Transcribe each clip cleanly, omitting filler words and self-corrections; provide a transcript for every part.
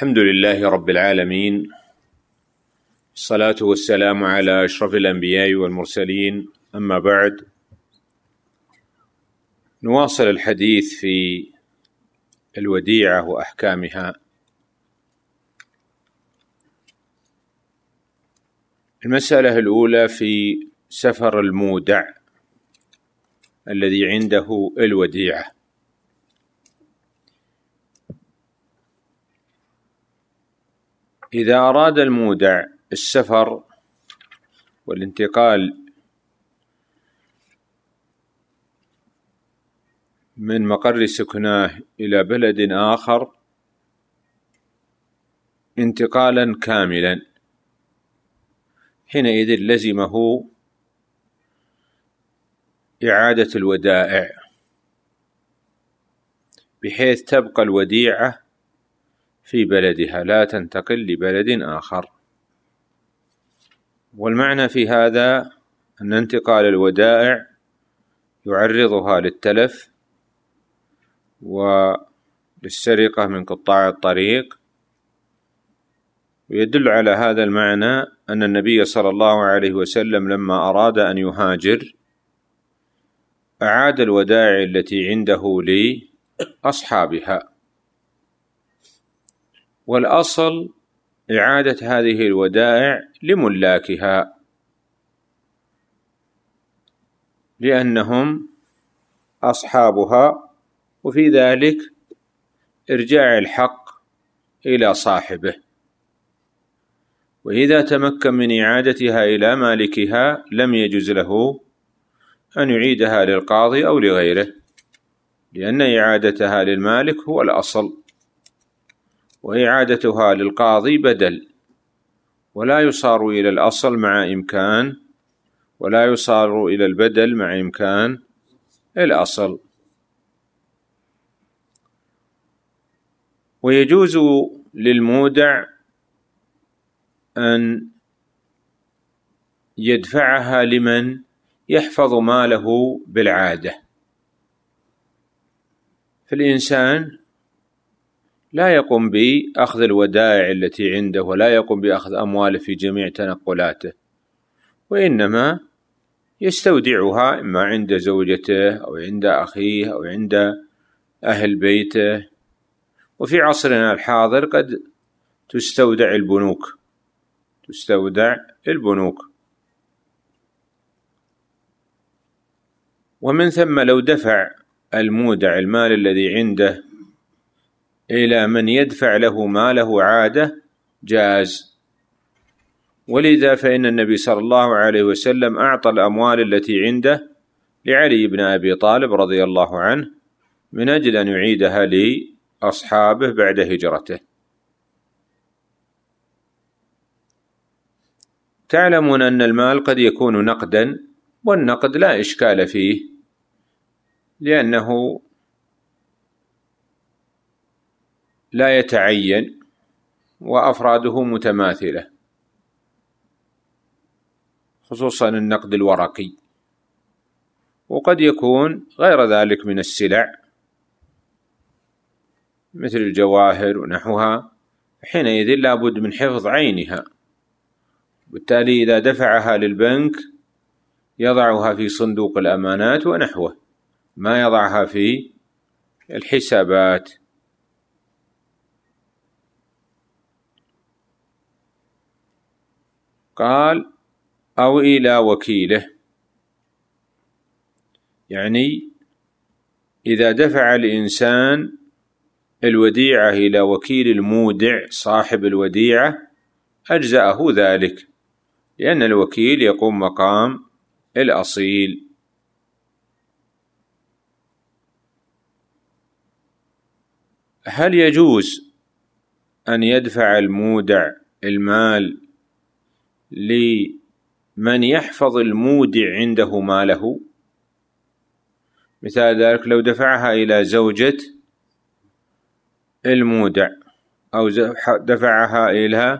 الحمد لله رب العالمين، الصلاة والسلام على أشرف الأنبياء والمرسلين، أما بعد. نواصل الحديث في الوديعة وأحكامها. المسألة الأولى في سفر المودع الذي عنده الوديعة. إذا أراد المودع السفر والانتقال من مقر سكناه إلى بلد آخر انتقالا كاملا، حينئذ لزمه إعادة الودائع، بحيث تبقى الوديعة في بلدها لا تنتقل لبلد آخر. والمعنى في هذا أن انتقال الودائع يعرضها للتلف وللسرقة من قطاع الطريق. ويدل على هذا المعنى أن النبي صلى الله عليه وسلم لما أراد أن يهاجر أعاد الودائع التي عنده لأصحابها، والأصل إعادة هذه الودائع لملاكها، لأنهم أصحابها، وفي ذلك إرجاع الحق إلى صاحبه. وإذا تمكن من إعادتها إلى مالكها لم يجوز له أن يعيدها للقاضي أو لغيره، لأن إعادتها للمالك هو الأصل، وإعادتها للقاضي بدل، ولا يصار إلى الأصل مع إمكان، ولا يصار إلى البدل مع إمكان الأصل. ويجوز للمودع أن يدفعها لمن يحفظ ماله بالعادة. فالإنسان لا يقوم بأخذ الودائع التي عنده، ولا يقوم بأخذ أمواله في جميع تنقلاته، وإنما يستودعها إما عند زوجته أو عند أخيه أو عند أهل بيته. وفي عصرنا الحاضر قد تستودع البنوك. ومن ثم لو دفع المودع المال الذي عنده إلى من يدفع له ماله عادة جاز. ولذا فإن النبي صلى الله عليه وسلم أعطى الأموال التي عنده لعلي بن أبي طالب رضي الله عنه من أجل أن يعيدها لأصحابه بعد هجرته. تعلمون أن المال قد يكون نقدا، والنقد لا إشكال فيه، لأنه لا يتعين وأفراده متماثلة، خصوصا النقد الورقي. وقد يكون غير ذلك من السلع مثل الجواهر ونحوها، حينئذ لا بد من حفظ عينها. بالتالي إذا دفعها للبنك يضعها في صندوق الأمانات ونحوه، ما يضعها في الحسابات. قال أو إلى وكيله، يعني إذا دفع الإنسان الوديعة إلى وكيل المودع صاحب الوديعة أجزأه ذلك، لأن الوكيل يقوم مقام الأصيل. هل يجوز أن يدفع المودع المال لمن يحفظ المودع عنده ماله؟ مثال ذلك لو دفعها إلى زوجة المودع، أو دفعها إلى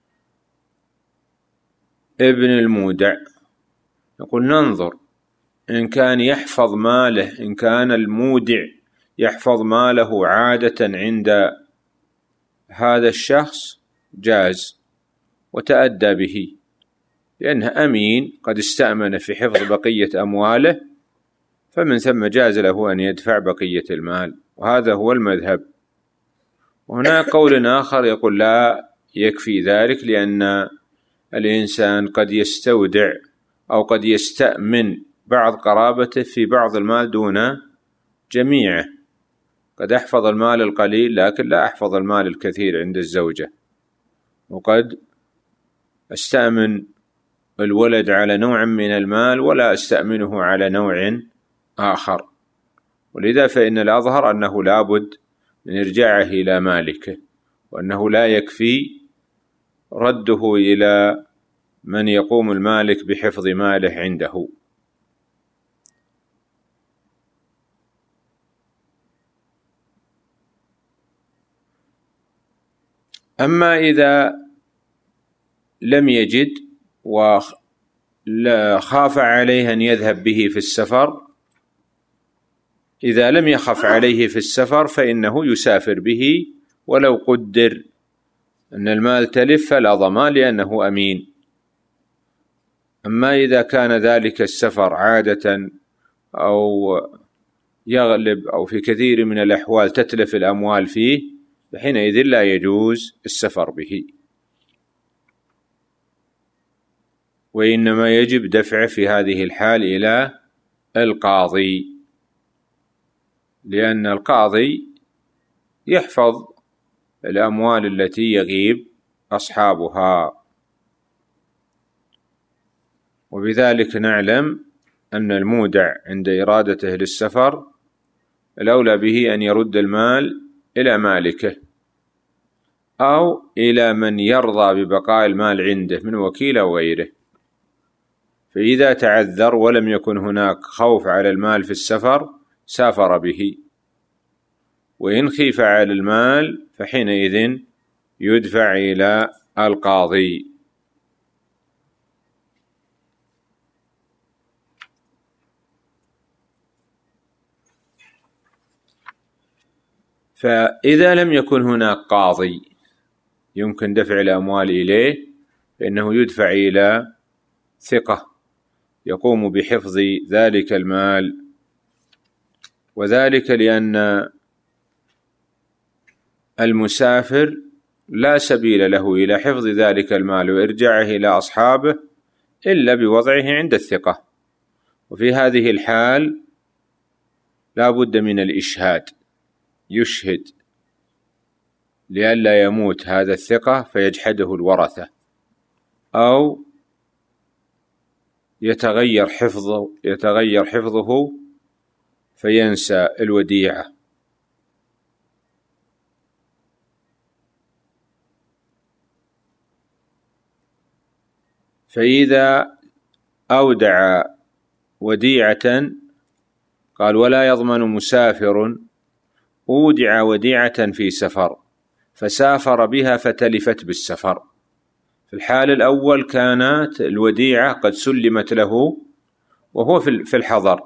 ابن المودع، يقول ننظر إن كان يحفظ ماله، إن كان المودع يحفظ ماله عادة عند هذا الشخص جاز وتأدى به، لأنه أمين قد استأمن في حفظ بقية أمواله، فمن ثم جاز له أن يدفع بقية المال، وهذا هو المذهب. وهناك قول آخر يقول لا يكفي ذلك، لأن الإنسان قد يستودع أو قد يستأمن بعض قرابته في بعض المال دون جميعه، قد أحفظ المال القليل لكن لا أحفظ المال الكثير عند الزوجة، وقد أستأمن الولد على نوع من المال ولا أستأمنه على نوع آخر. ولذا فإن الأظهر أنه لا بد من إرجاعه إلى مالكه، وأنه لا يكفي رده إلى من يقوم المالك بحفظ ماله عنده. أما إذا لم يجد وخاف عليه أن يذهب به في السفر، إذا لم يخف عليه في السفر فإنه يسافر به ولو قدر أن المال تلف فلا ضمان لأنه أمين. أما إذا كان ذلك السفر عادة أو يغلب أو في كثير من الأحوال تتلف الأموال فيه، فحينئذ لا يجوز السفر به، وإنما يجب دفعه في هذه الحال إلى القاضي، لأن القاضي يحفظ الأموال التي يغيب أصحابها. وبذلك نعلم أن المودع عند إرادته للسفر الأولى به أن يرد المال إلى مالكه أو إلى من يرضى ببقاء المال عنده من وكيل أو غيره. فإذا تعذر ولم يكن هناك خوف على المال في السفر سافر به، وإن خيف على المال فحينئذ يدفع إلى القاضي. فإذا لم يكن هناك قاضي يمكن دفع الأموال إليه، فإنه يدفع إلى ثقة يقوم بحفظ ذلك المال، وذلك لأن المسافر لا سبيل له إلى حفظ ذلك المال وإرجاعه إلى أصحابه إلا بوضعه عند الثقة. وفي هذه الحال لا بد من الإشهاد، يشهد لئلا يموت هذا الثقة فيجحده الورثة، أو يتغير حفظه فينسى الوديعة. فإذا أودع وديعة قال ولا يضمن مسافر أودع وديعة في سفر فسافر بها فتلفت بالسفر. في الحال الأول كانت الوديعة قد سلمت له وهو في الحضر،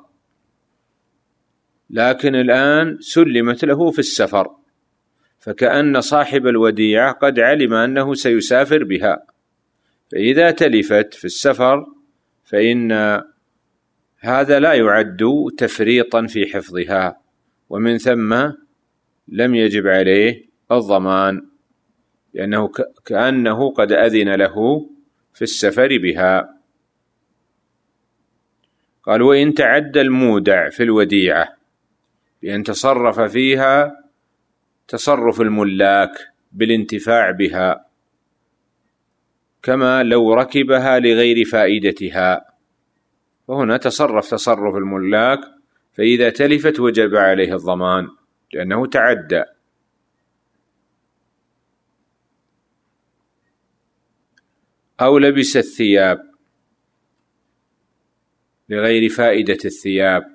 لكن الآن سلمت له في السفر، فكأن صاحب الوديعة قد علم أنه سيسافر بها، فإذا تلفت في السفر فإن هذا لا يعد تفريطا في حفظها، ومن ثم لم يجب عليه الضمان، لأنه كأنه قد أذن له في السفر بها. قال وإن تعدى المودع في الوديعة بأن تصرف فيها تصرف الملاك بالانتفاع بها، كما لو ركبها لغير فائدتها، فهنا تصرف الملاك، فإذا تلفت وجب عليه الضمان لأنه تعدى. أو لبس الثياب لغير فائدة الثياب،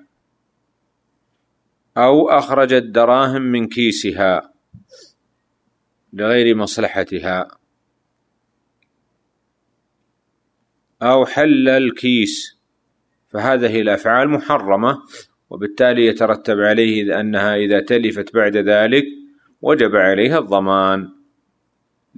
أو أخرج الدراهم من كيسها لغير مصلحتها، أو حل الكيس، فهذه الأفعال محرمة، وبالتالي يترتب عليه أنها إذا تلفت بعد ذلك وجب عليها الضمان،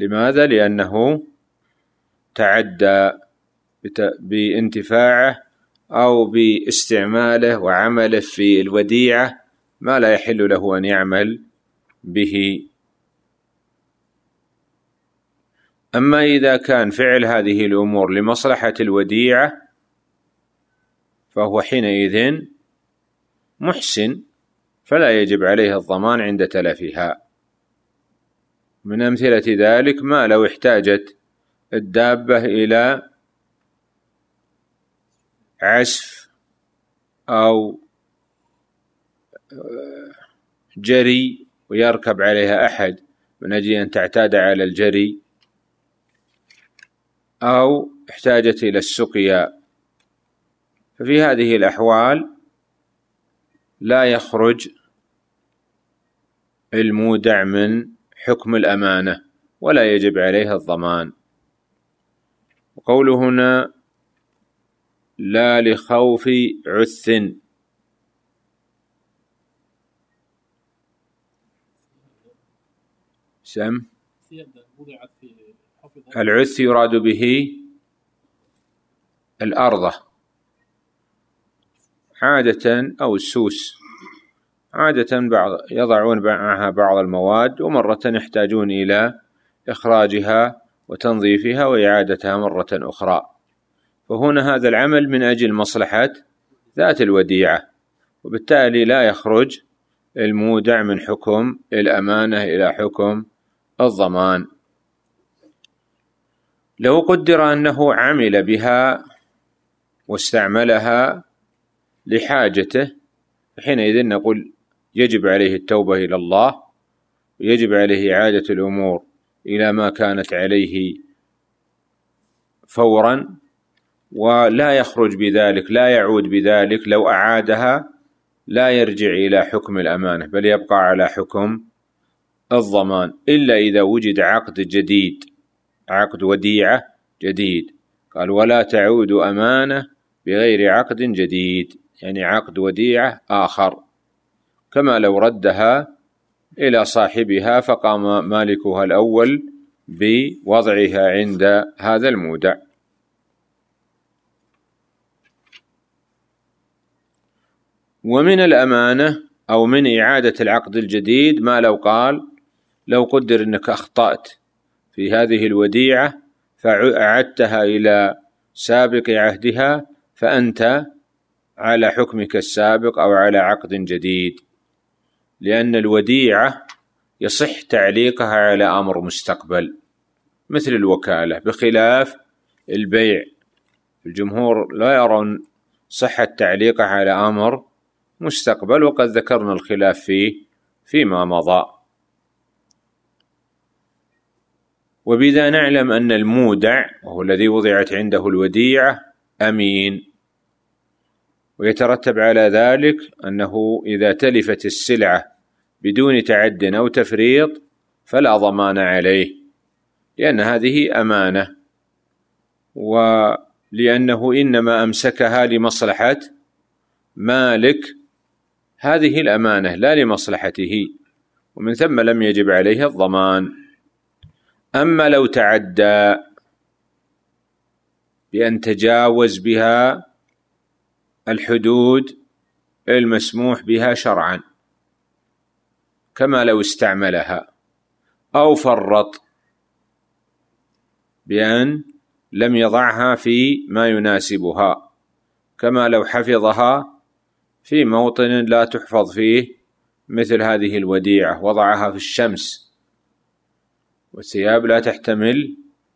لماذا؟ لأنه تعدى بانتفاعه أو باستعماله وعمله في الوديعة ما لا يحل له أن يعمل به. أما إذا كان فعل هذه الأمور لمصلحة الوديعة فهو حينئذ محسن، فلا يجب عليه الضمان عند تلفها. من أمثلة ذلك ما لو احتاجت الدابة إلى عسف أو جري ويركب عليها أحد من أجل أن تعتاد على الجري، أو احتاجت إلى السقيا، ففي هذه الأحوال لا يخرج المودع من حكم الأمانة ولا يجب عليها الضمان. وقوله هنا لا لخوف عث، سم العث يراد به الأرضة عادة أو السوس، عادة يضعون معها بعض المواد ومرة يحتاجون إلى إخراجها وتنظيفها وإعادتها مرة أخرى، فهنا هذا العمل من أجل مصلحة ذات الوديعة، وبالتالي لا يخرج المودع من حكم الأمانة إلى حكم الضمان. لو قدر أنه عمل بها واستعملها لحاجته حينئذ نقول يجب عليه التوبة إلى الله، ويجب عليه إعادة الأمور إلى ما كانت عليه فورا، ولا يخرج بذلك، لا يعود بذلك لو أعادها لا يرجع إلى حكم الأمانة بل يبقى على حكم الضمان، إلا إذا وجد عقد جديد، عقد وديعة جديد. قال ولا تعود أمانة بغير عقد جديد، يعني عقد وديعة آخر، كما لو ردها إلى صاحبها فقام مالكها الأول بوضعها عند هذا المودع. ومن الأمانة أو من إعادة العقد الجديد ما لو قال لو قدر أنك أخطأت في هذه الوديعة فأعدتها إلى سابق عهدها فأنت على حكمك السابق أو على عقد جديد، لأن الوديعة يصح تعليقها على أمر مستقبل مثل الوكالة، بخلاف البيع الجمهور لا يرون صحة تعليقها على أمر مستقبل، وقد ذكرنا الخلاف فيه فيما مضى. وبذا نعلم أن المودع وهو الذي وضعت عنده الوديعة أمين، ويترتب على ذلك أنه إذا تلفت السلعة بدون تعد أو تفريط فلا ضمان عليه، لأن هذه أمانة، ولأنه إنما أمسكها لمصلحة مالك هذه الأمانة لا لمصلحته، ومن ثم لم يجب عليه الضمان. أما لو تعدى بأن تجاوز بها الحدود المسموح بها شرعا، كما لو استعملها، أو فرط بأن لم يضعها في ما يناسبها، كما لو حفظها في موطن لا تحفظ فيه مثل هذه الوديعة، وضعها في الشمس والثياب لا تحتمل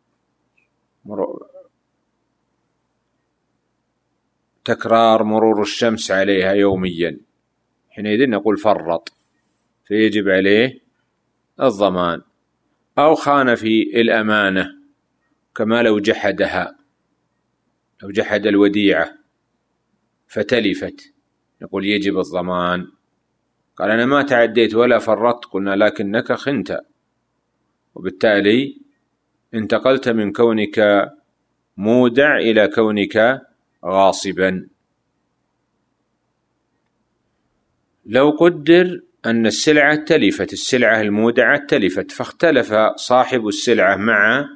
تكرار مرور الشمس عليها يوميا، حينئذ نقول فرط فيجب عليه الضمان. أو خان في الأمانة كما لو جحدها، لو جحد الوديعة فتلفت نقول يجب الضمان. قال أنا ما تعديت ولا فرطت، قلنا لكنك خنت، وبالتالي انتقلت من كونك مودع إلى كونك غاصبا. لو قدر أن السلعة تلفت، السلعة المودعة تلفت، فاختلف صاحب السلعة مع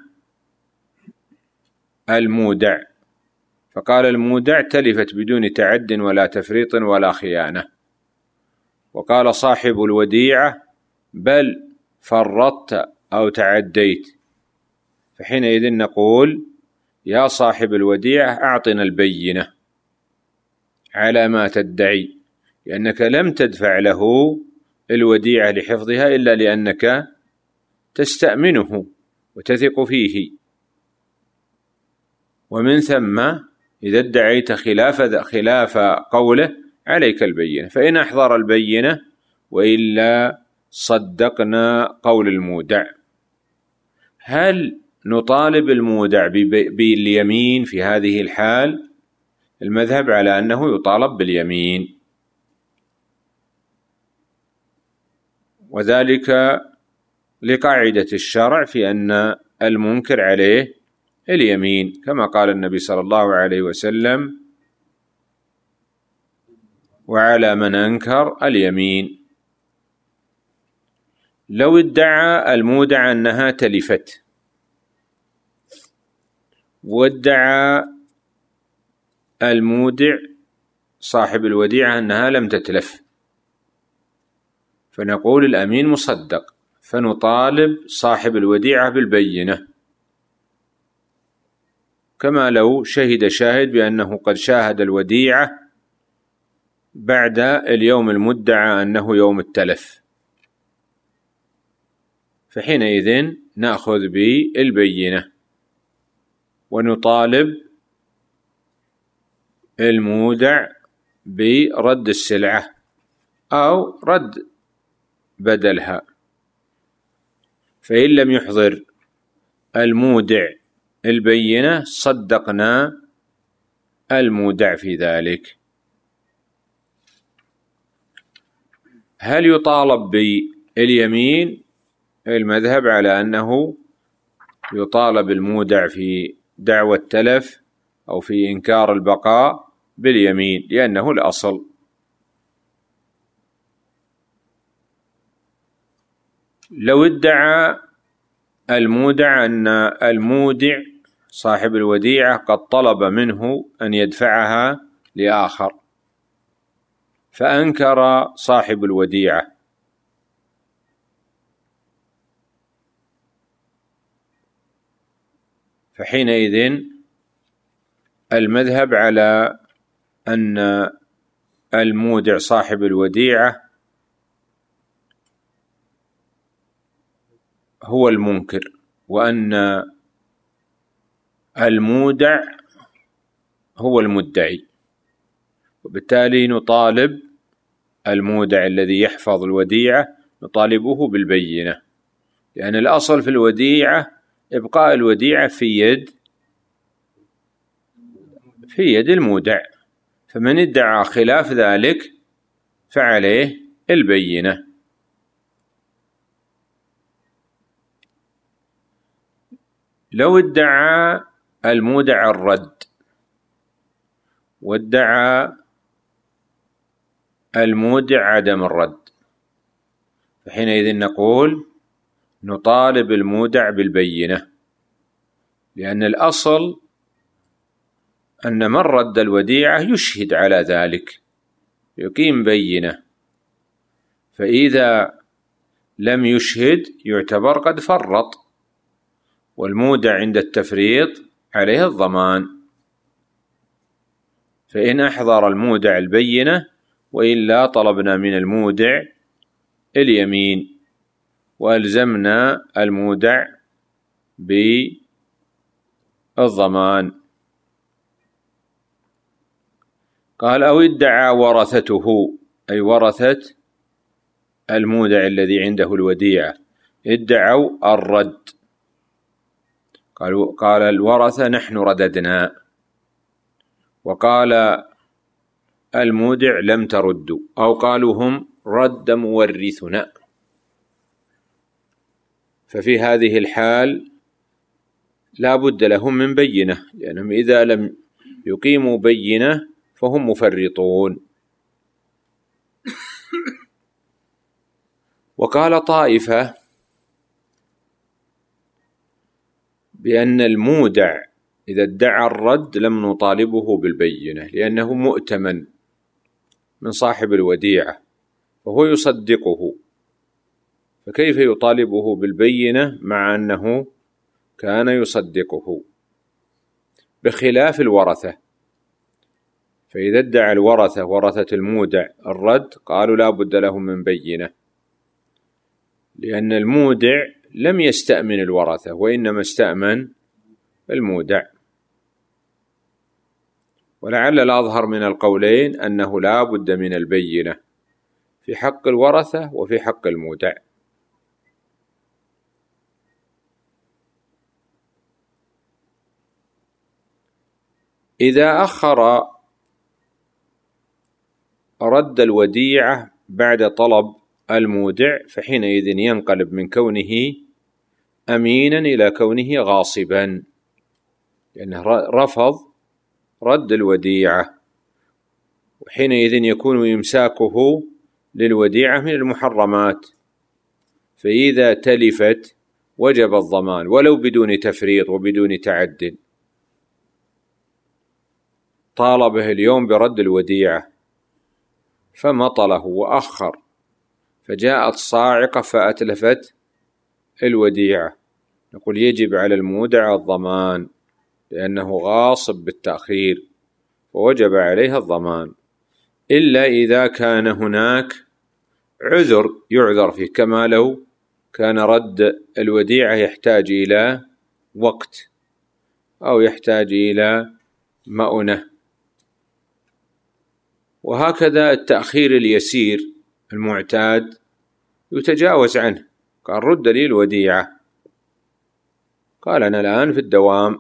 المودع، فقال المودع تلفت بدون تعد ولا تفريط ولا خيانة، وقال صاحب الوديعة بل فرطت أو تعديت، فحينئذ نقول يا صاحب الوديعة أعطنا البينة على ما تدعي، لأنك لم تدفع له الوديعة لحفظها إلا لأنك تستأمنه وتثق فيه، ومن ثم إذا ادعيت خلاف قوله عليك البينة، فإن أحضر البينة وإلا صدقنا قول المودع. هل نطالب المودع باليمين في هذه الحال؟ المذهب على أنه يطالب باليمين، وذلك لقاعدة الشرع في أن المنكر عليه اليمين، كما قال النبي صلى الله عليه وسلم وعلى من أنكر اليمين. لو ادعى المودع أنها تلفت وادعى المودع صاحب الوديعة أنها لم تتلف، فنقول الأمين مصدق، فنطالب صاحب الوديعة بالبينة، كما لو شهد شاهد بأنه قد شاهد الوديعة بعد اليوم المدعى أنه يوم التلف، فحينئذ نأخذ بالبينة ونطالب المودع برد السلعة أو رد بدلها، فإن لم يحضر المودع البينة صدقنا المودع في ذلك. هل يطالب باليمين؟ المذهب على أنه يطالب المودع في دعوى التلف أو في إنكار البقاء باليمين، لأنه الأصل. لو ادعى المودع أن المودع صاحب الوديعة قد طلب منه أن يدفعها لآخر، فأنكر صاحب الوديعة، فحينئذ المذهب على أن المودع صاحب الوديعة هو المنكر، وأن المودع هو المدعي، وبالتالي نطالب المودع الذي يحفظ الوديعة نطالبه بالبينة، لأن الأصل في الوديعة إبقاء الوديعة في يد المودع، فمن ادعى خلاف ذلك فعليه البينة. لو ادعى المودع الرد وادعى المودع عدم الرد، فحينئذ نقول نطالب المودع بالبينة، لأن الأصل أن من رد الوديعة يشهد على ذلك، يقيم بينة، فإذا لم يشهد يعتبر قد فرط، والمودع عند التفريط عليه الضمان، فإن أحضر المودع البينة وإلا طلبنا من المودع اليمين وألزمنا المودع بالضمان. قال أو ادعى ورثته، أي ورثة المودع الذي عنده الوديعة ادعوا الرد، قال الورثة نحن رددنا، وقال المودع لم تردوا، أو قالوا هم رد مورثنا، ففي هذه الحال لا بد لهم من بينة، لأنهم إذا لم يقيموا بينة فهم مفرطون. وقال طائفة بأن المودع إذا ادعى الرد لم نطالبه بالبينة لأنه مؤتمن من صاحب الوديعة وهو يصدقه، فكيف يطالبه بالبينة مع أنه كان يصدقه؟ بخلاف الورثة، فإذا ادعى الورثة ورثة المودع الرد قالوا لا بد لهم من بينة، لأن المودع لم يستأمن الورثة وإنما استأمن المودع. ولعل الأظهر من القولين أنه لا بد من البينة في حق الورثة وفي حق المودع. إذا أخر رد الوديعة بعد طلب المودع فحينئذ ينقلب من كونه أمينا إلى كونه غاصبا، لأنه رفض رد الوديعة، وحينئذ يكون إمساكه للوديعة من المحرمات، فإذا تلفت وجب الضمان ولو بدون تفريط وبدون تعد. طالبه اليوم برد الوديعة فمطله وأخر، فجاءت صاعقة فأتلفت الوديعة، نقول يجب على المودع الضمان لأنه غاصب بالتأخير ووجب عليها الضمان، إلا إذا كان هناك عذر يعذر فيه، كما لو كان رد الوديعة يحتاج إلى وقت أو يحتاج إلى مؤنة. وهكذا التأخير اليسير المعتاد يتجاوز عنه، قال رد لي الوديعة، قال أنا الآن في الدوام،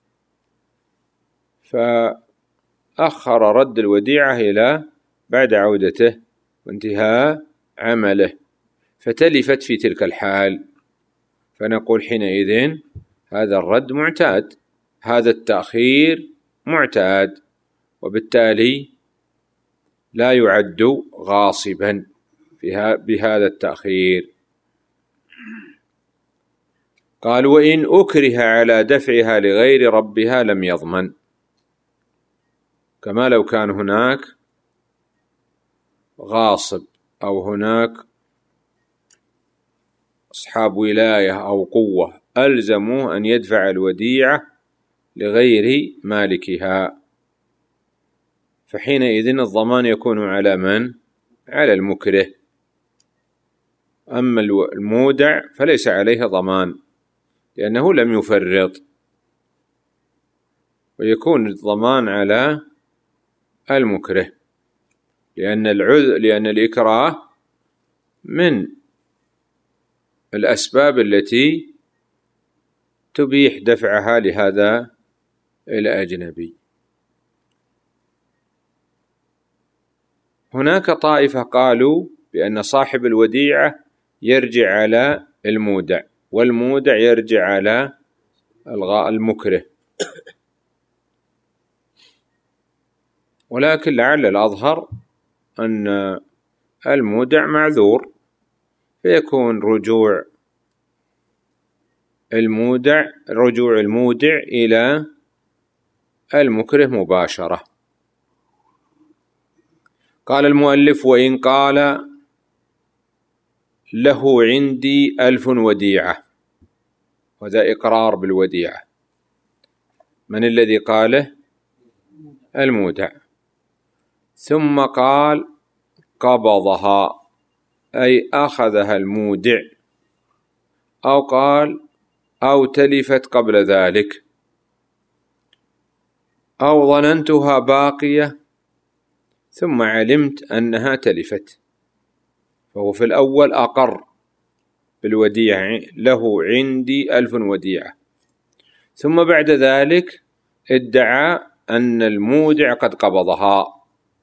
فأخر رد الوديعة إلى بعد عودته وانتهاء عمله فتلفت في تلك الحال، فنقول حينئذ هذا الرد معتاد، هذا التأخير معتاد، وبالتالي لا يعد غاصبا بهذا التأخير. قال وإن أكره على دفعها لغير ربها لم يضمن، كما لو كان هناك غاصب أو هناك أصحاب ولاية أو قوة ألزموا أن يدفع الوديعة لغير مالكها، فحينئذ الضمان يكون على من؟ على المكره. أما المودع فليس عليه ضمان لأنه لم يفرط، ويكون الضمان على المكره، لأن الإكراه من الأسباب التي تبيح دفعها لهذا الأجنبي. هناك طائفة قالوا بأن صاحب الوديعة يرجع على المودع والمودع يرجع على المكره، ولكن لعل الأظهر أن المودع معذور، فيكون رجوع المودع إلى المكره مباشرة. قال المؤلف وإن قال له عندي 1000 وديعة، وذا إقرار بالوديعة، من الذي قاله؟ المودع، ثم قال قبضها أي أخذها المودع، أو قال أو تلفت قبل ذلك، أو ظننتها باقية ثم علمت أنها تلفت، فهو في الأول أقر بالوديعة له عندي 1000 وديعة، ثم بعد ذلك ادعى أن المودع قد قبضها،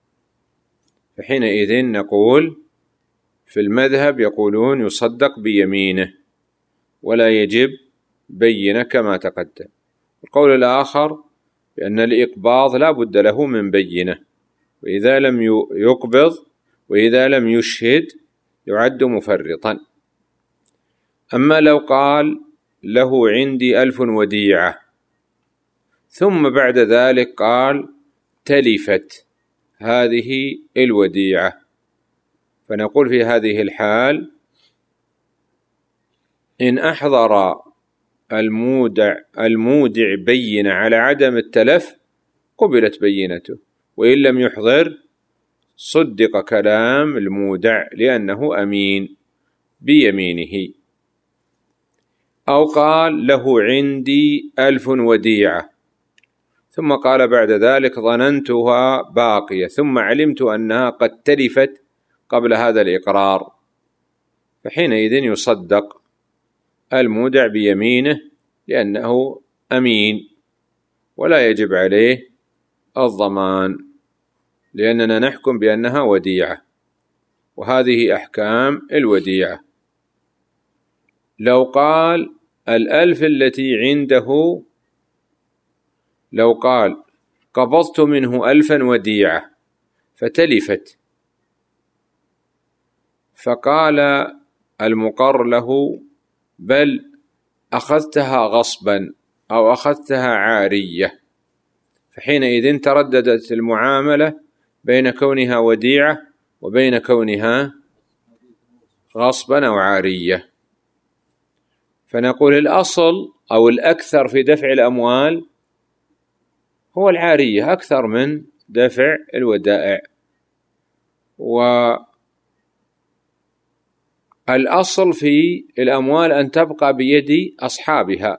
فحينئذ نقول في المذهب يقولون يصدق بيمينه ولا يجب بينة كما تقدم. القول الآخر بأن الإقباض لا بد له من بينة، وإذا لم يقبض وإذا لم يشهد يعد مفرطا، أما لو قال له عندي 1000 وديعة ثم بعد ذلك قال تلفت هذه الوديعة، فنقول في هذه الحال إن أحضر المودع بينة على عدم التلف قبلت بينته، وإن لم يحضر صدق كلام المودع لأنه أمين بيمينه. أو قال له عندي 1000 وديعة ثم قال بعد ذلك ظننتها باقية ثم علمت أنها قد تلفت قبل هذا الإقرار، فحينئذ يصدق المودع بيمينه لأنه أمين ولا يجب عليه الضمان، لأننا نحكم بأنها وديعة، وهذه أحكام الوديعة. لو قال 1000 التي عنده، لو قال قبضت منه 1000 وديعة فتلفت، فقال المقر له بل أخذتها غصبا أو أخذتها عارية، فحينئذ ترددت المعاملة بين كونها وديعة وبين كونها غصبا أو عارية، فنقول الأصل أو الأكثر في دفع الأموال هو العارية أكثر من دفع الودائع، والأصل في الأموال أن تبقى بيد أصحابها،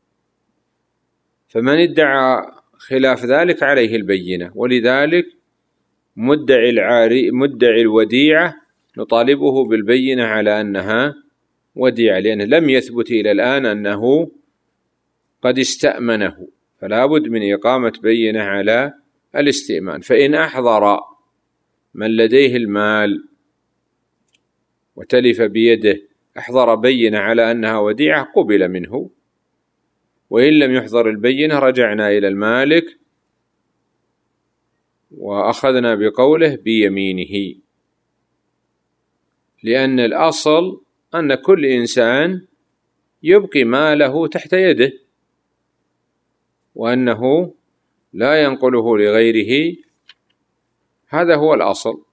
فمن ادعى خلاف ذلك عليه البينة، ولذلك مدعي الوديعة نطالبه بالبينة على أنها وديعة، لأنه لم يثبت إلى الآن أنه قد استأمنه، فلا بد من إقامة بينة على الاستئمان. فإن أحضر من لديه المال وتلف بيده أحضر بينة على أنها وديعة قبل منه، وإن لم يحضر البينة رجعنا إلى المالك وأخذنا بقوله بيمينه، لأن الأصل أن كل إنسان يبقي ماله تحت يده، وأنه لا ينقله لغيره، هذا هو الأصل.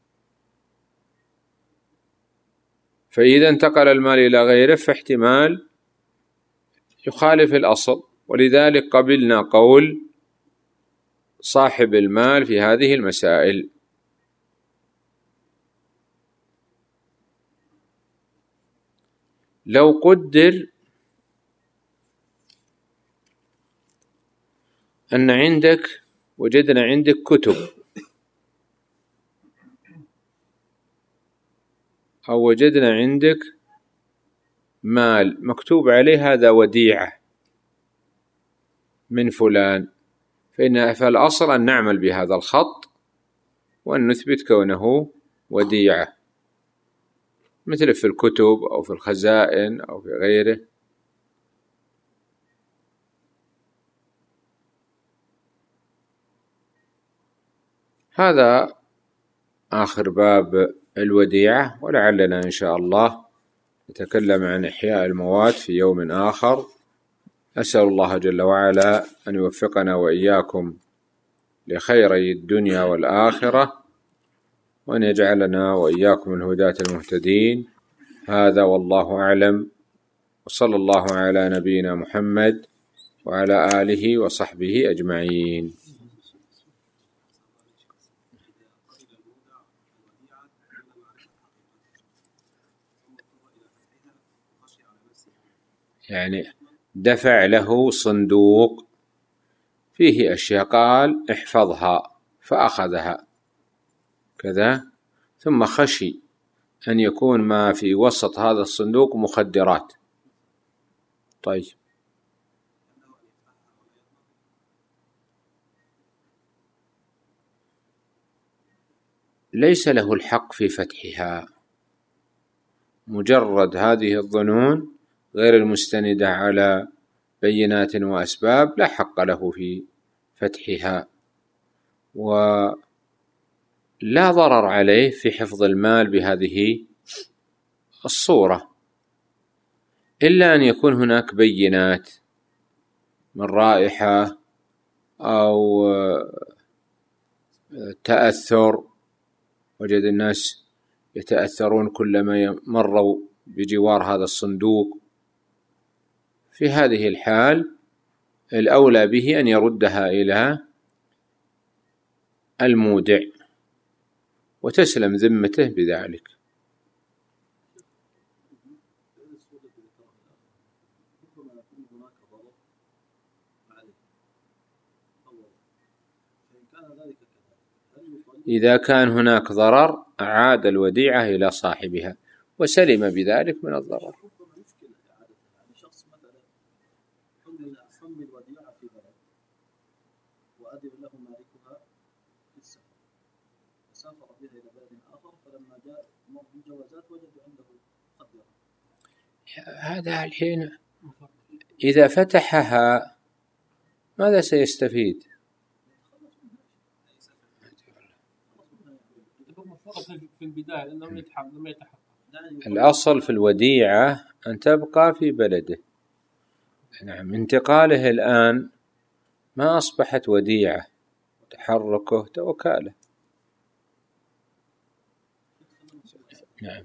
فإذا انتقل المال إلى غيره فاحتمال يخالف الأصل، ولذلك قبلنا قول صاحب المال في هذه المسائل. لو قدر أن وجدنا عندك كتب أو وجدنا عندك مال مكتوب عليه هذا وديعة من فلان، فالأصل أن نعمل بهذا الخط وأن نثبت كونه وديعة، مثل في الكتب أو في الخزائن أو في غيره. هذا آخر باب الوديعة، ولعلنا إن شاء الله نتكلم عن إحياء الموات في يوم آخر. أسأل الله جل وعلا أن يوفقنا وإياكم لخيري الدنيا والآخرة، وأن يجعلنا وإياكم من الهداة المهتدين. هذا والله أعلم، وصلى الله على نبينا محمد وعلى آله وصحبه أجمعين. يعني دفع له صندوق فيه أشياء قال احفظها فأخذها كذا، ثم خشي أن يكون ما في وسط هذا الصندوق مخدرات. طيب ليس له الحق في فتحها، مجرد هذه الظنون غير المستندة على بينات وأسباب لا حق له في فتحها، ولا ضرر عليه في حفظ المال بهذه الصورة، إلا أن يكون هناك بينات من رائحة أو تأثر، وجد الناس يتأثرون كلما مروا بجوار هذا الصندوق، في هذه الحال الأولى به أن يردها إلى المودع وتسلم ذمته بذلك. إذا كان هناك ضرر أعاد الوديعة إلى صاحبها وسلم بذلك من الضرر. شخص مثلا حمل الوديعة في بلد وأذن له مالكها في السفر، فسافر بها إلى بلد آخر، فلما جاء مر بالجوازات وجدوا عنده قدر. هذا الحين إذا فتحها ماذا سيستفيد؟ في البداية لم يتحقق. الأصل في الوديعة أن تبقى في بلده. نعم، انتقاله الآن ما أصبحت وديعة، تحركه وكالة. نعم.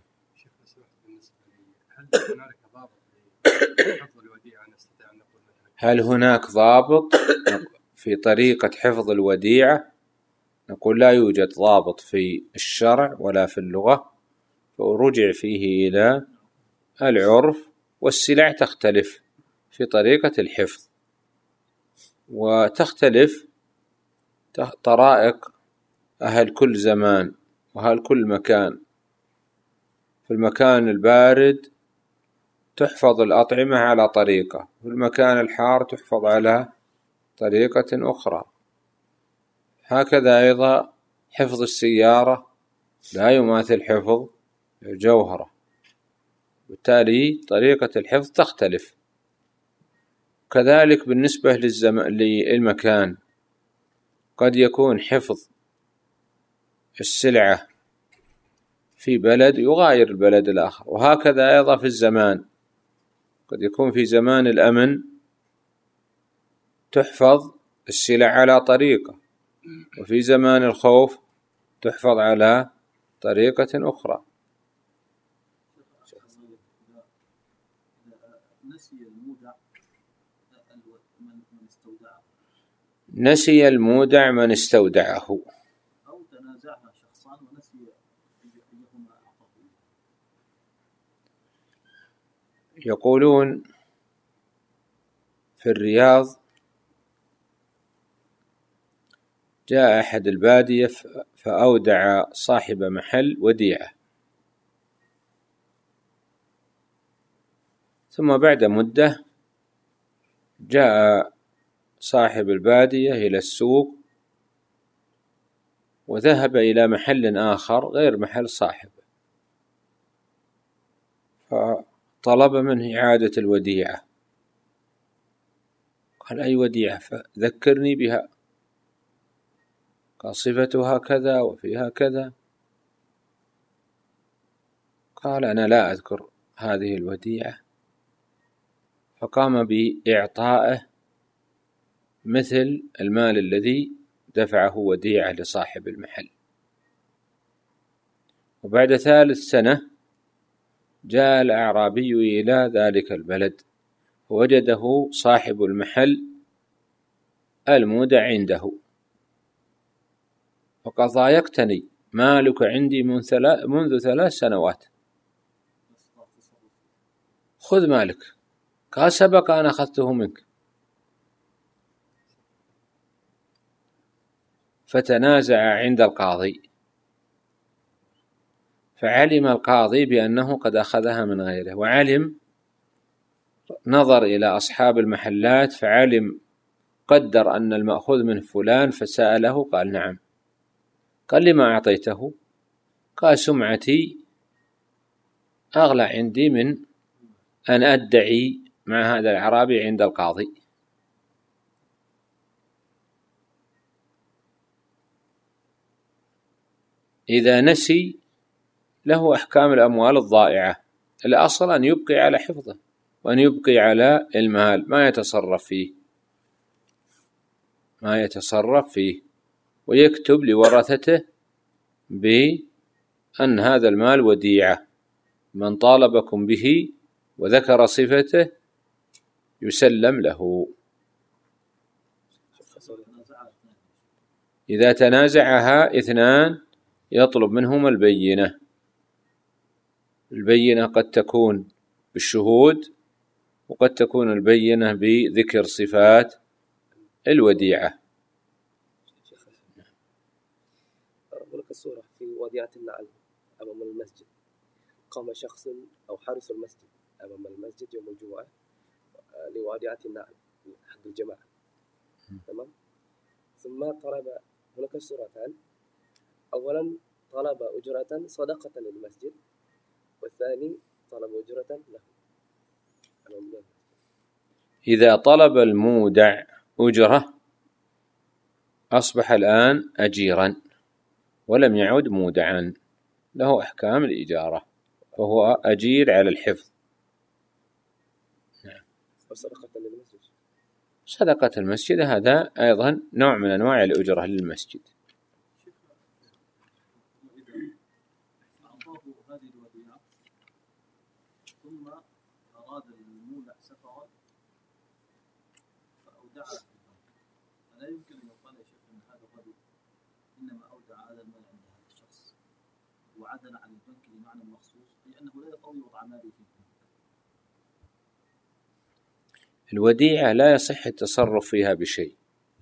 هل هناك ضابط في طريقة حفظ الوديعة؟ نقول لا يوجد ضابط في الشرع ولا في اللغة، فرجع فيه إلى العرف، والسلع تختلف في طريقة الحفظ، وتختلف طرائق أهل كل زمان وأهل كل مكان. في المكان البارد تحفظ الأطعمة على طريقة، في المكان الحار تحفظ على طريقة أخرى. هكذا أيضا حفظ السيارة لا يماثل حفظ الجوهرة، بالتالي طريقة الحفظ تختلف. كذلك بالنسبة للمكان، قد يكون حفظ السلعة في بلد يغاير البلد الآخر، وهكذا أيضا في الزمان، قد يكون في زمان الأمن تحفظ السلع على طريقة، وفي زمان الخوف تحفظ على طريقة أخرى. نسي المودع من استودعه، أو تنازعها شخصان ونسي أيهما أعطاه. يقولون في الرياض جاء أحد البادية فأودع صاحب محل وديعة، ثم بعد مدة جاء صاحب البادية إلى السوق وذهب إلى محل آخر غير محل صاحبه، فطلب منه إعادة الوديعة. قال: أي وديعة؟ فذكرني بها. قال: صفتها كذا وفيها كذا. قال: أنا لا أذكر هذه الوديعة. فقام بإعطائه مثل المال الذي دفعه وديعة لصاحب المحل. وبعد 3 سنة جاء الأعرابي إلى ذلك البلد ووجده صاحب المحل المودع عنده، فقال: ضايقتني، مالك عندي منذ 3 سنوات، خذ مالك. قال: سبق أن أخذته منك. فتنازع عند القاضي، فعلم القاضي بأنه قد أخذها من غيره، وعلم، نظر إلى أصحاب المحلات فعلم، قدر أن المأخوذ من فلان، فسأله قال: نعم. قال: لما أعطيته؟ قال: سمعتي أغلى عندي من أن أدعي مع هذا الأعرابي عند القاضي. إذا نسي له أحكام الأموال الضائعة، الأصل أن يبقي على حفظه، وأن يبقي على المال ما يتصرف فيه ويكتب لورثته بأن هذا المال وديعة، من طالبكم به وذكر صفته يسلم له. إذا تنازعها اثنان يطلب منهما البينة قد تكون بالشهود، وقد تكون البينة بذكر صفات الوديعة. هناك الصورة في وديعة النعل أمام المسجد، قام شخص أو حارس المسجد أمام المسجد يوم الجمعة لوديعة النعل حق الجماعة، تمام؟ ثم طلب، هناك صورتان، أولا طلب أجرة صدقة للمسجد، والثاني طلب أجرة له. إذا طلب المودع أجرة أصبح الآن أجيرا ولم يعد مودعا، له أحكام الإجارة، فهو أجير على الحفظ. نعم. صدقة المسجد هذا أيضا نوع من أنواع الأجرة للمسجد. ثم أراد المولع سفرا فأودعه في البنك، فلا يمكن أن يقال يا شيخ أن هذا الرجل إنما أودع هذا المال عند هذا الشخص وعدل عن البنك لمعنى مخصوص، لأنه لا يقوي وضع ماله في البنك. الوديعة لا يصح التصرف فيها بشيء،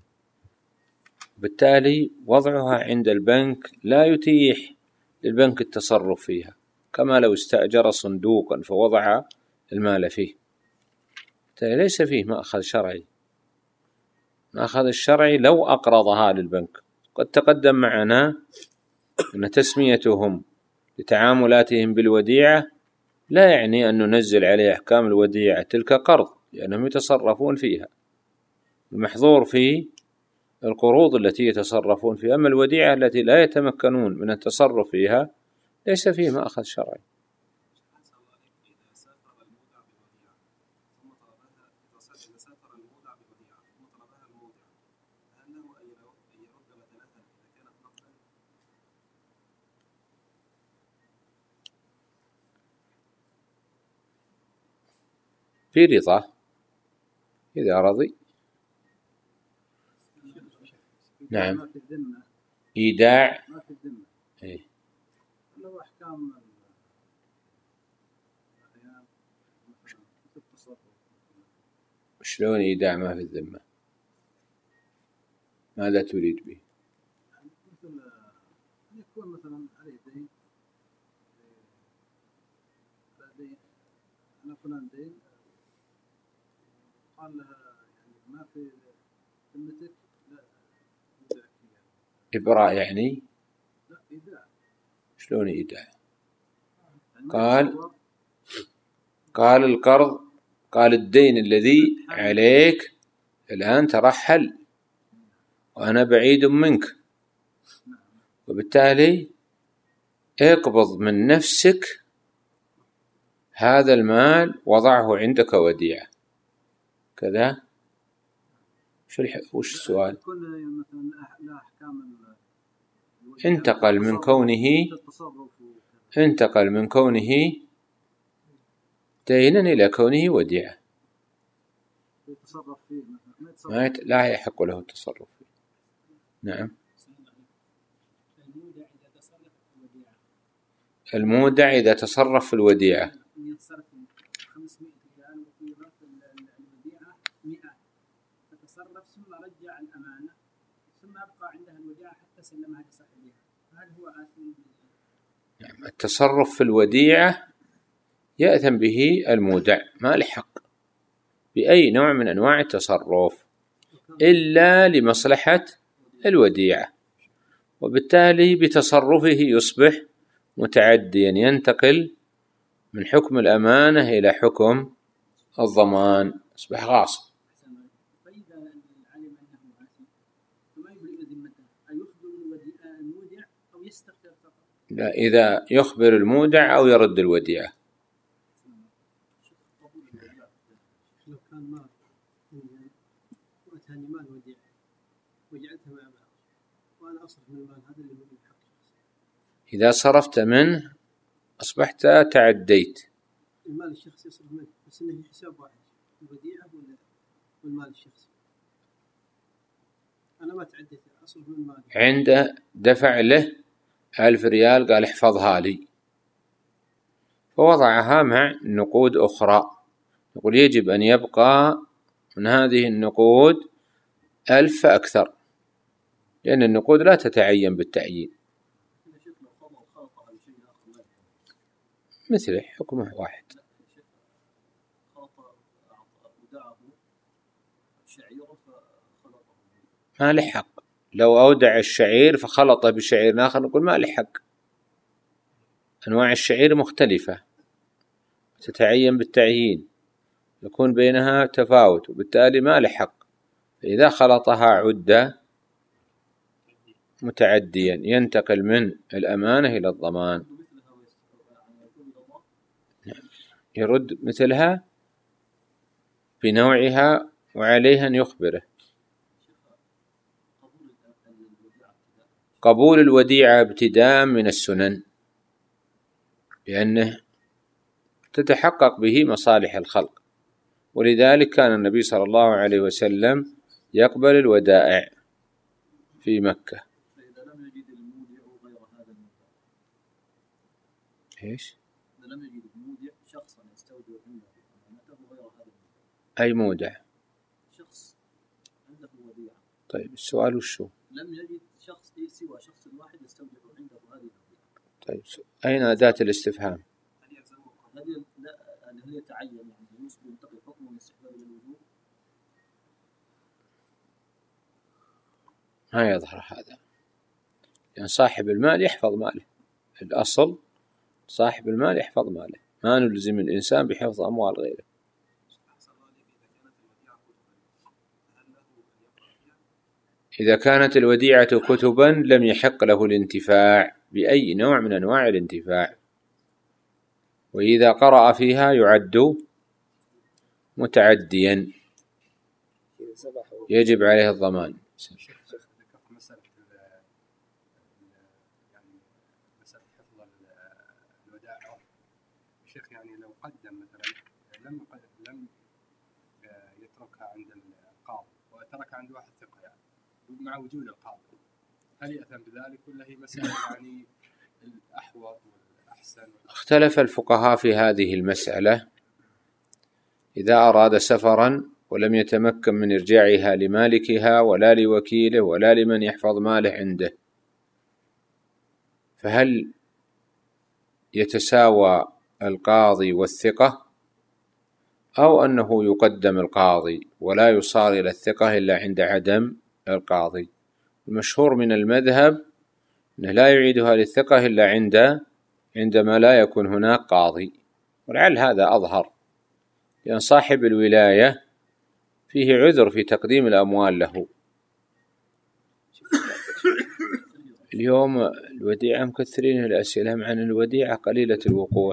بالتالي وضعها عند البنك لا يتيح للبنك التصرف فيها، كما لو استأجر صندوقا فوضع المال فيه، ليس فيه مأخذ شرعي. مأخذ الشرعي لو أقرضها للبنك. قد تقدم معنا أن تسميتهم لتعاملاتهم بالوديعة لا يعني أن ننزل عليه أحكام الوديعة، تلك قرض لأنهم يتصرفون فيها، المحظور في القروض التي يتصرفون فيها، أما الوديعة التي لا يتمكنون من التصرف فيها ليس فيه مأخذ شرعي. في رضا إذا رضي. نعم. إيداع ما في الذمة. إيه. له أحكام التصرف. شلون إيداع ما في الذمة؟ ماذا تريد به؟ مثل يكون مثلا عليه دين، أنا فلان دين، قال لها يعني ما في ذمتك، لا أودعك إياه. إبراء يعني؟ لا، إيداع. شلون إيداع؟ يعني قال القرض، قال الدين الذي عليك الآن ترحل وأنا بعيد منك، وبالتالي اقبض من نفسك هذا المال وضعه عندك وديعة كذا. وش السؤال؟ انتقل من كونه دينا إلى كونه وديعة، لا يحق له التصرف فيه. نعم. المودع إذا تصرف في الوديعة فتصرف ثم رجع الأمانة ثم أبقى عندها الوديعة حتى سلمها لصاحبها، فهل هو آثم؟ نعم. التصرف في الوديعة يأثم به المودع، ما لحق بأي نوع من أنواع التصرف إلا لمصلحة الوديعة، وبالتالي بتصرفه يصبح متعديا، ينتقل من حكم الأمانة إلى حكم الضمان، يصبح غاصب. فإذا علم أنه آثم فما يبرئ ذمته، أيخبر المودع أو يستغفر فقط؟ لا، إذا يخبر المودع أو يرد الوديعة. أعطيتها مال وديع وجعلتها مع بعض وأنا أصرف من المال هذا اللي هو من حق. إذا صرفت منه أصبحت تعديت. المال الشخصي يصرف منه بس إنه في حساب واحد، الوديعة والمال الشخصي. أنا ما تعديت، أصرف من مالي. عنده دفع له 1000 ريال قال احفظها لي، فوضعها مع نقود أخرى، يقول يجب أن يبقى من هذه النقود 1000 فأكثر، لأن النقود لا تتعين بالتعيين. مثله حكمه واحد. ما له حق. لو أودع الشعير فخلطه بشعير آخر نقول ما له حق. أنواع الشعير مختلفة تتعين بالتعيين، يكون بينها تفاوت، وبالتالي ما له حق. إذا خلطها عدة متعديا ينتقل من الأمانة إلى الضمان. يرد مثلها بنوعها وعليها أن يخبره. قبول الوديعة ابتداء من السنن، لأنه تتحقق به مصالح الخلق، ولذلك كان النبي صلى الله عليه وسلم يقبل الودائع في مكة. فإذا لم يجد المودع غير هذا المودع، إيش؟ إذا لم يجد المودع شخصا يستودع عنده أمانته غير هذا المودع. أي مودع؟ شخص عنده وديعة. طيب السؤال وشو؟ لم يجد شخص سوى شخص واحد يستودع عنده هذه الوديعة. طيب أين أداة الاستفهام؟ هل يتعين يعني ينتقل حكمه من استحباب الى الوجوب؟ ما يظهر هذا، لأن صاحب المال يحفظ ماله. الأصل صاحب المال يحفظ ماله، ما نلزم الإنسان بحفظ أموال غيره. إذا كانت الوديعة كتبا لم يحق له الانتفاع بأي نوع من أنواع الانتفاع، وإذا قرأ فيها يعد متعديا يجب عليه الضمان. مسألة حفظ الودائع، الشيخ يعني لو قدم مثلا لم يتركها عند القاضي وتركها عند واحد ثقة يعني مع وجود القاضي، هل يأثم بذلك ولا هي مسألة يعني الأحوط والأحسن؟ اختلف الفقهاء في هذه المسألة. إذا أراد سفرا ولم يتمكن من إرجاعها لمالكها ولا لوكيله ولا لمن يحفظ ماله عنده، فهل يتساوى القاضي والثقة، أو أنه يقدم القاضي ولا يصار إلى الثقة إلا عند عدم القاضي؟ المشهور من المذهب أنه لا يعيدها للثقة إلا عندما لا يكون هناك قاضي، ولعل هذا أظهر، لأن صاحب الولاية فيه عذر في تقديم الأموال له. اليوم الوديعة مكثرين الأسئلة عن الوديعة قليلة الوقوع.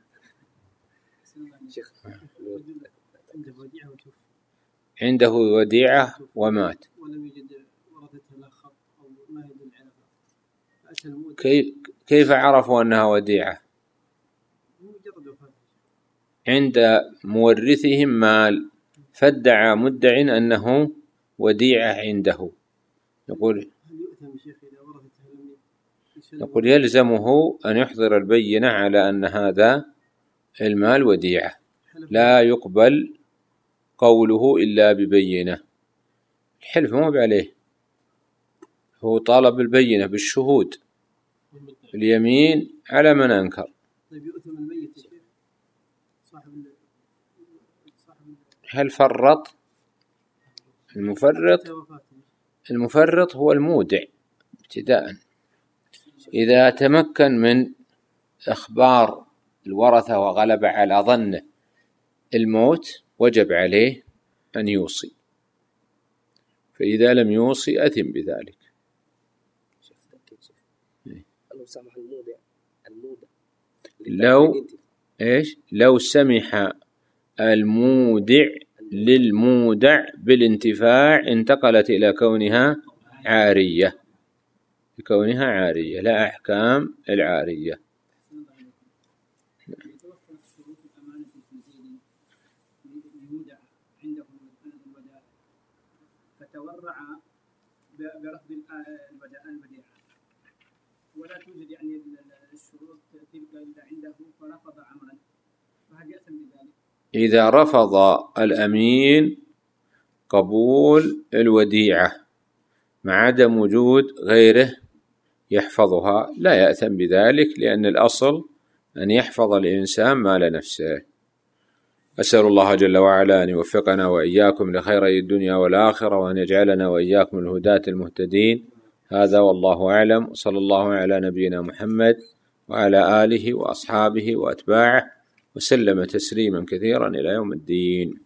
عنده وديعة ومات، ولم يجد ورثته لا خط أو ما يدل على كيف عرفوا أنها وديعة؟ عند مورثهم مال فادعى مدع أنه وديعة عنده، يقول يلزمه أن يحضر البينة على أن هذا المال وديعة، لا يقبل قوله إلا ببينة. الحلف مو عليه، هو طالب البينة بالشهود، اليمين على من أنكر. هل فرط؟ المفرط هو المودع ابتداء. إذا تمكن من إخبار الورثة وغلب على ظنه الموت وجب عليه أن يوصي، فإذا لم يوصي أثم بذلك. لو سمح المودع للمودع بالانتفاع انتقلت إلى كونها عارية، بكونها عارية، لا أحكام العارية. يتوفر شروط الأمانة في زيد ليودع عنده الودائع فتورع برفض الوديعة، ولا توجد يعني الشروط تلك إلا عنده فرفض عملا، فهل يأثم بذلك؟ إذا رفض الأمين قبول الوديعة مع عدم وجود غيره يحفظها لا يأثم بذلك، لأن الأصل أن يحفظ الإنسان مال نفسه. أسأل الله جل وعلا أن يوفقنا وإياكم لخيري الدنيا والآخرة، وأن يجعلنا وإياكم الهداة المهتدين. هذا والله أعلم، صلى الله على نبينا محمد وعلى آله وأصحابه وأتباعه وسلم تسليما كثيرا إلى يوم الدين.